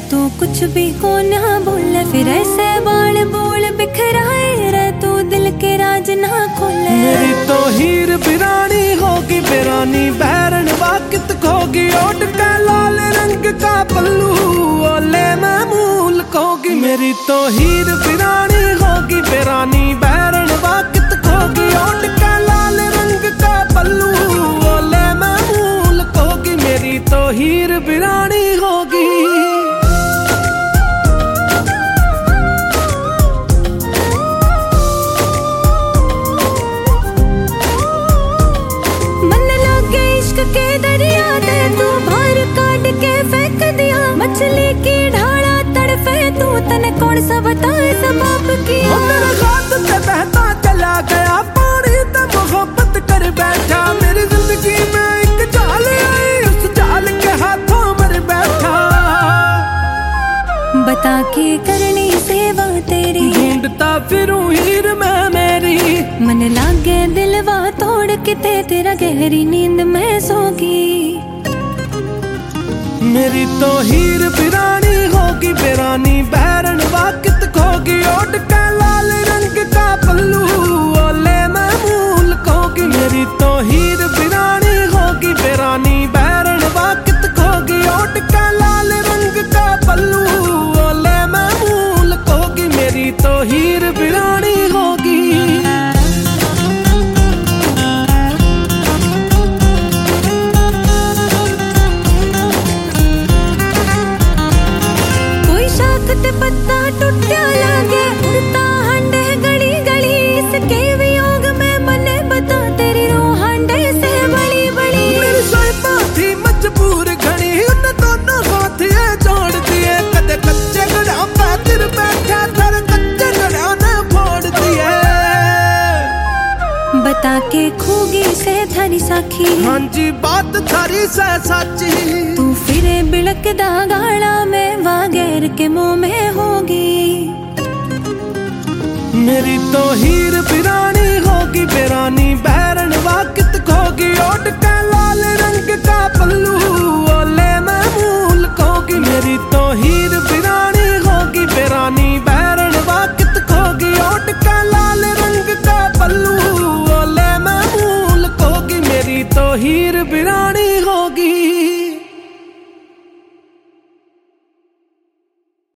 तू कुछ भी को ना बोले, फिर ऐसे बाल बोल बिखराए रे तू दिल के राज ना खोले। मेरी तो हीर बिरानी होगी बिरानी बैरन वाकित खोगी, ओट का लाल रंग का पल्लू ओले मैं मूल खोगी। मेरी तो हीर बिरानी होगी बिरानी बैरन वाकित खोगी, ओट का लाल रंग का पल्लू ओले मैं मूल खोगी। मेरी तो हीर बिरानी होगी। के दरिया दे तू बाहर काट के फेंक दिया, मछली की ढाला तड़फे तू तने कौन सा बताए सबब किया। मेरे हाथ से बहता चला गया पानी ते मोहब्बत कर बैठा, मेरी जिंदगी में एक जाल आई उस जाल के हाथों मर बैठा। बता के करनी सेवा तेरी ढूंढता फिरूं हीर मैं मेरी, मन लागे दिलवा तोड़ के तेरा गहरी नींद में सोगी। मेरी तो हीर बिरानी होगी बिरानी बैरन वाकित खोगी, ओट का लाल रंग का पल्लू ओले मैं मूल खोगी। मेरी तो हीर बिरानी होगी बिरानी बैरन वाकित खोगी, ओट का लाल रंग का पल्लू ओले मैं मूल खोगी। मेरी तो हीर बिरानी होगी। पत्ता टूटा लागे उड़ता हांडे गली गली, इसके वियोग में मने बता तेरी रूह हांडे से बड़ी बड़ी। मेरी साहिबा थी मजबूर घड़ी उन दोनों साथिये जोड़ दिए, कदे कच्चे गड़ा पैदल बैठा थर कच्चे गड़ा ने फोड़ दिए। बता के खूगी से थारी साखी, हाँ जी बात थारी से सच्ची। तू फिरे बिलकदा गाड़ा में वागैर के मुंह में होगी। मेरी तो हीर बिरानी होगी बिरानी।